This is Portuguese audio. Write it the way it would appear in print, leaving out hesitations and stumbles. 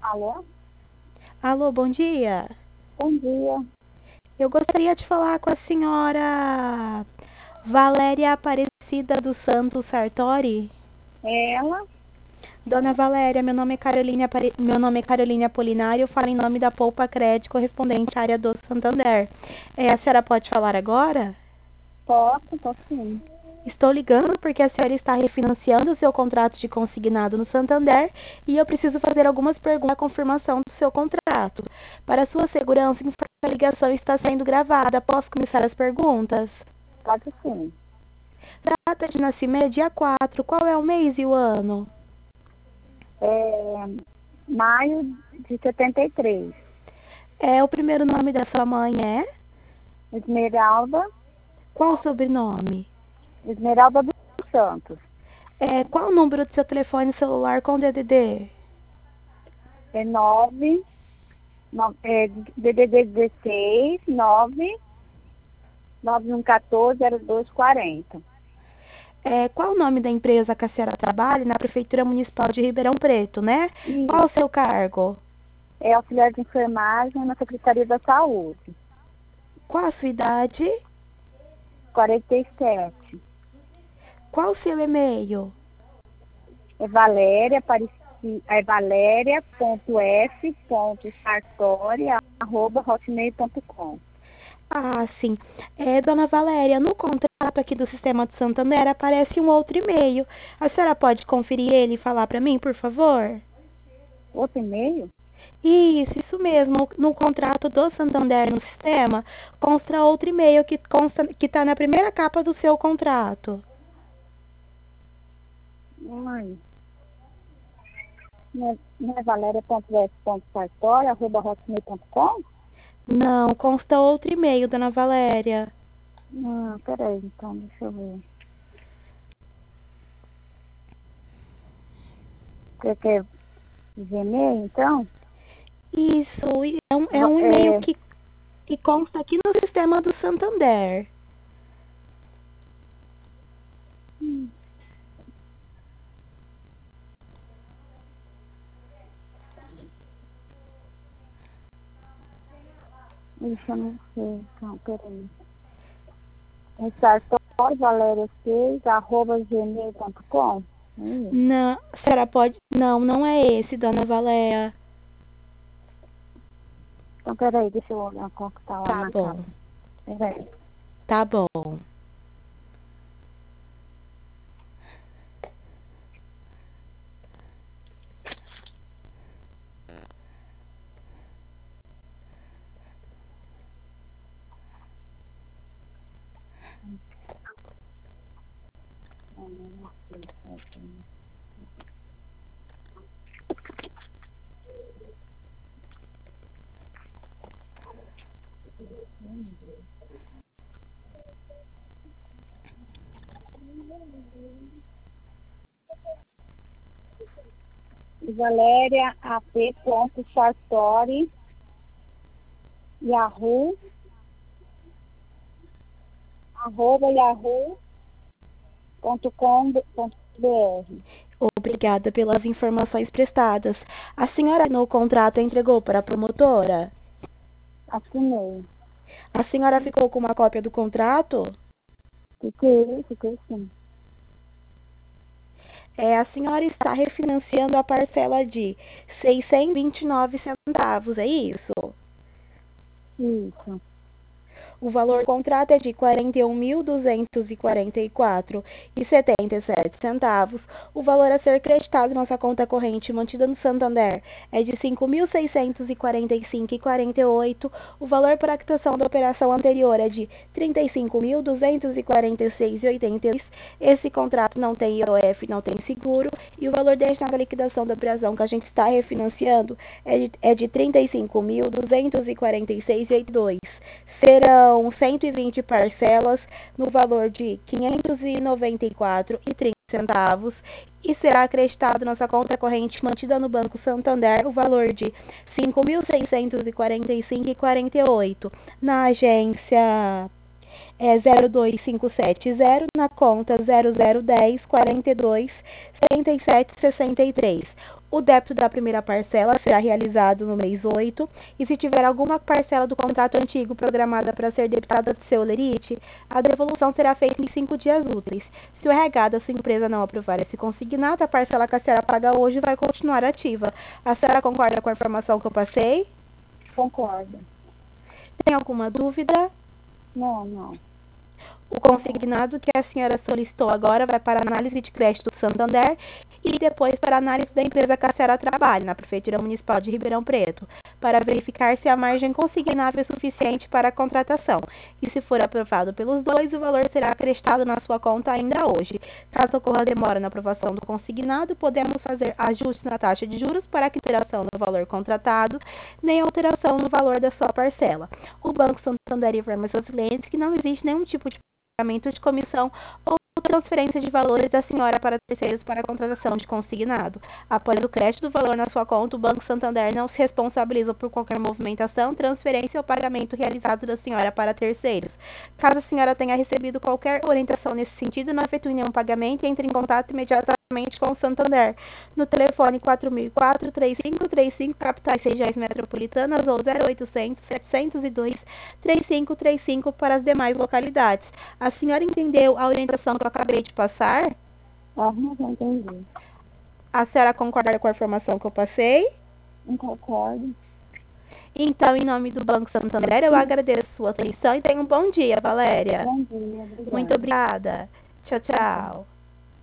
Alô? Alô, bom dia. Bom dia. Eu gostaria de falar com a senhora Valéria Aparecida dos Santos Sartori. Ela? Dona Valéria, meu nome é Carolina Apolinário, eu falo em nome da Poupa Crédito correspondente à área do Santander. A senhora pode falar agora? Posso sim. Estou ligando porque a senhora está refinanciando o seu contrato de consignado no Santander e eu preciso fazer algumas perguntas à confirmação do seu contrato. Para sua segurança, a ligação está sendo gravada. Posso começar as perguntas? Pode sim. Data de nascimento é dia 4. Qual é o mês e o ano? Maio de 73. O primeiro nome da sua mãe é? Esmeralda. Qual o sobrenome? Esmeralda dos Santos. Qual o número do seu telefone celular com DDD? É 9, DDD 16, 9, 9114 0240. Qual o nome da empresa que a senhora trabalha na Prefeitura Municipal de Ribeirão Preto, né? E Qual o seu cargo? é auxiliar de enfermagem na Secretaria da Saúde. Qual a sua idade? 47. Qual o seu e-mail? É valéria.f.sartori@hotmail.com. Ah, sim. Dona Valéria, no contrato aqui do Sistema do Santander aparece um outro e-mail. A senhora pode conferir ele e falar para mim, por favor? Outro e-mail? Isso mesmo. No contrato do Santander no sistema, consta outro e-mail que está na primeira capa do seu contrato. Ai, não é valéria.f.sartori@hotmail.com? Não, consta outro e-mail, Dona Valéria. Peraí, então, deixa eu ver. Você quer Gmail, então? Isso, e é Va- um e-mail É, que consta aqui no sistema do Santander. hum, Isso eu não sei, então, peraí. É sartori.valéria6@gmail.com? Não, a senhora pode. Não, não é esse, Dona Valéria. Então, peraí, deixa eu olhar qual que tá lá Tá na bom, capa. Peraí. tá bom. Valéria ap.sartori yahoo yahoo.com.br. Obrigada pelas informações prestadas. A senhora no contrato entregou para a promotora? Assinei. A senhora ficou com uma cópia do contrato? Fiquei sim. A senhora está refinanciando a parcela de 629 centavos, é isso? Isso. O valor do contrato é de R$ 41.244,77. O valor a ser creditado em nossa conta corrente mantida no Santander é de R$ 5.645,48. O valor para a quitação da operação anterior é de R$ 35.246,82. Esse contrato não tem IOF, não tem seguro. E o valor destinado à liquidação da operação que a gente está refinanciando é de R$ 35.246,82. Serão 120 parcelas no valor de R$ 594,30 e será acreditado nossa conta corrente mantida no Banco Santander o valor de R$ 5.645,48 na agência 02570 na conta 0010 42 77 63. O débito da primeira parcela será realizado no mês 8 e se tiver alguma parcela do contrato antigo programada para ser debitada do seu lerite, a devolução será feita em 5 dias úteis. Se o RH da sua empresa não aprovar esse consignado, a parcela que a senhora paga hoje vai continuar ativa. A senhora concorda com a informação que eu passei? Concordo. Tem alguma dúvida? Não. O consignado que a senhora solicitou agora vai para a análise de crédito do Santander e depois para a análise da empresa que a senhora trabalha, na Prefeitura Municipal de Ribeirão Preto, para verificar se a margem consignável é suficiente para a contratação. E se for aprovado pelos dois, o valor será acrescido na sua conta ainda hoje. Caso ocorra demora na aprovação do consignado, podemos fazer ajustes na taxa de juros para que alteração no valor contratado, nem alteração no valor da sua parcela. O Banco Santander informa seus clientes que não existe nenhum tipo de pagamento de comissão ou transferência de valores da senhora para terceiros para a contratação de consignado. Após o crédito do valor na sua conta, o Banco Santander não se responsabiliza por qualquer movimentação, transferência ou pagamento realizado da senhora para terceiros. Caso a senhora tenha recebido qualquer orientação nesse sentido, não efetue nenhum pagamento e entre em contato imediatamente com o Santander no telefone 4004-3535, capitais regiões metropolitanas, ou 0800-702-3535 para as demais localidades. A senhora entendeu a orientação que eu acabei de passar? Já entendi. A senhora concorda com a informação que eu passei? Não concordo. Então, em nome do Banco Santander, eu agradeço a sua atenção e tenha um bom dia, Valéria. Bom dia, obrigada. Muito obrigada. Tchau, tchau.